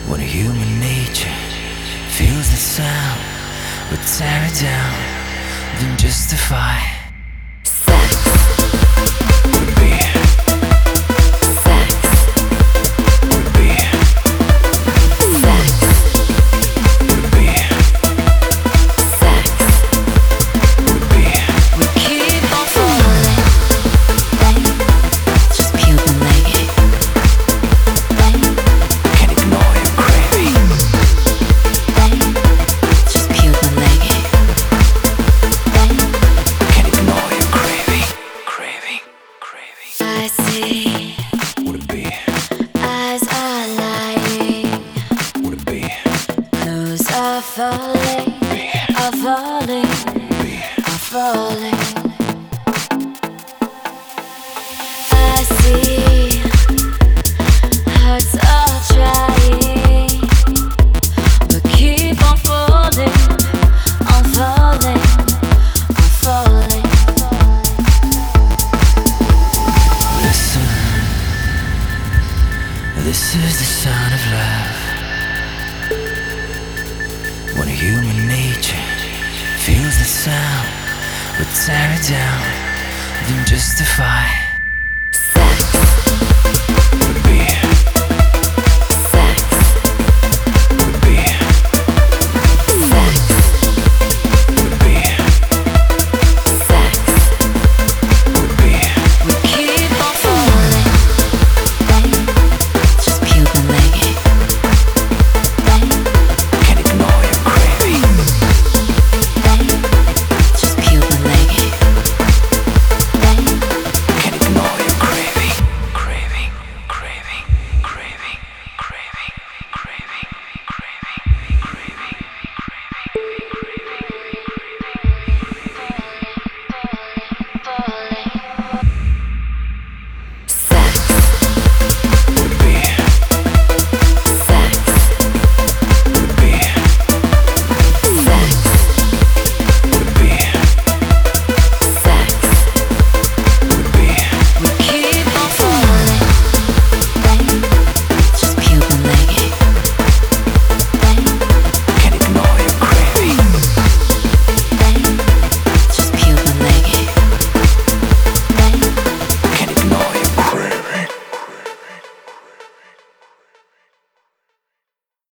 When human nature feels the sound, would tear it down, then justify. Sex. Would be. Sex. Would be. Sex. Would be. Sex. Would be. We keep on falling. Just peel the leg. Can't ignore your craving. Just peel the leg. Can't ignore your craving. Craving. Craving. I see Would it be? eyes are lying, Would it be? clothes are falling, are falling, are falling. I see hearts are trying, but keep on falling, on falling, on falling. Listen, this is the sound of love. When human nature feels the sound, would tear it down, then justify.